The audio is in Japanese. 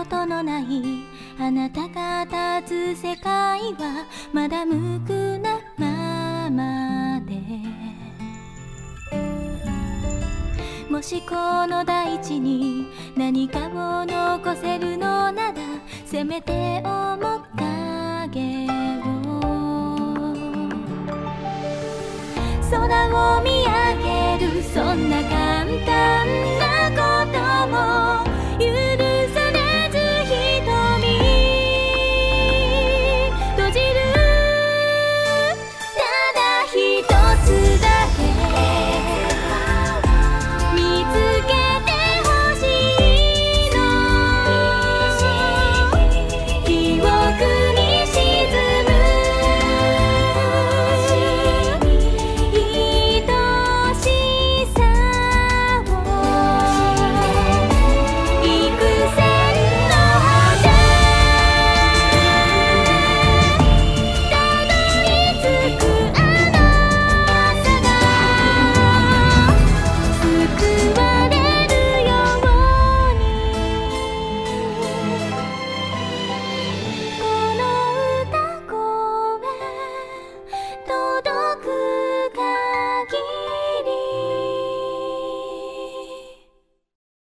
ことのないあなたが立つ世界はまだ無垢なままで、もしこの大地に何かを残せるのなら、せめて面影を。空を見上げるそんな簡単な